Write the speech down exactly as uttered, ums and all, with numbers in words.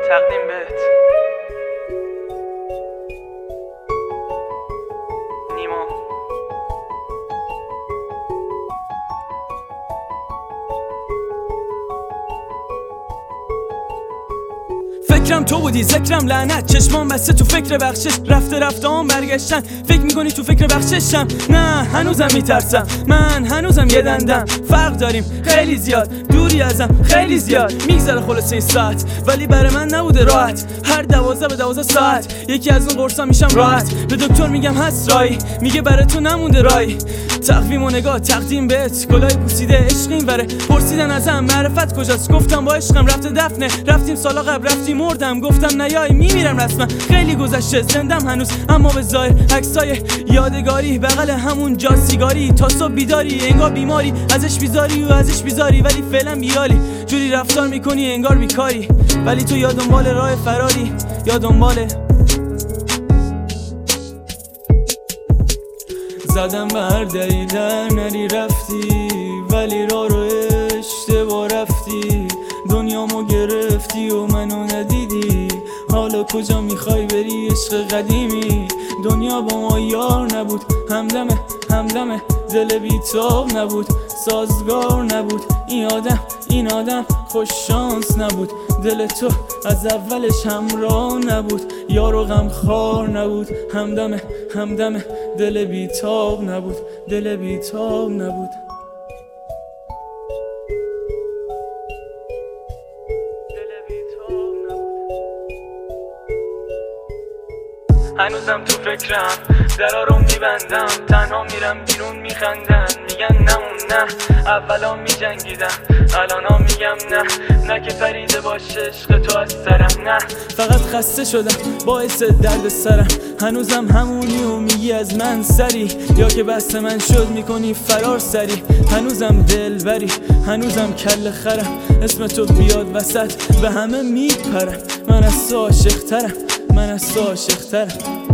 تقدیم بهت نیما. فکرم تو بودی، ذکرم لعنت، چشمام بسته تو فکر بخشش، رفته رفته هم برگشتن. فکر میکنی تو فکر بخششم؟ نه هنوزم میترسم، من هنوزم یه دندم. فرق داریم خیلی زیاد، دوری ازم خیلی زیاد. میگذره خلاصه این ساعت، ولی برای من نبوده راحت. هر دوازده به دوازده ساعت یکی از اون قرصا میشم راحت. به دکتر میگم هست رای، میگه برای تو نمونده رای. تقویم و نگاه تقدیم بهت، گلای پوسیده عشق این وره. پرسیدن ازم معرفت کجاست، گفتم با عشقم رفته دفنه. رفتیم سالا قبل رفتیم مردم، گفتم نیای میمیرم رسما. خیلی گذشته زندم هنوز، اما به ظاهر عکسای یادگاری بغل همون جا سیگاری. تا صبح بیداری انگار بیماری، ازش بیزاری و ازش بیزاری، ولی فعلا بیالی. جوری رفتار میکنی انگار بیکاری، ولی تو یا دنبال راه فراری یا دنبال. زدم بر دلیل نری رفتی، ولی را رو اشتباه رفتی. دنیامو گرفتی و منو ندیدی، حالا کجا میخوای بری عشق قدیمی؟ دنیا با ما یار نبود، همدمه همدمه دل بیتاب نبود، سازگار نبود. این آدم این آدم خوش شانس نبود، دل تو از اولش همراه نبود. یار و غمخوار نبود، همدمه همدمه دل بیتاب نبود، دل بیتاب نبود. هنوزم تو فکرم، درا رو میبندم، تنها میرم بیرون میخندن، میگن نمون نه. اولا میجنگیدم الانا میگم نه، نه که پریده باشه عشق تو از سرم. نه فقط خسته شدم باعث درد سرم. هنوزم همونی و میگی از من سری، یا که بست من شد میکنی فرار سری. هنوزم دل بری، هنوزم کل خرم، اسم تو بیاد وسط به همه میپرم. من از تو عاشق ترم، من از تو عاشق ترم.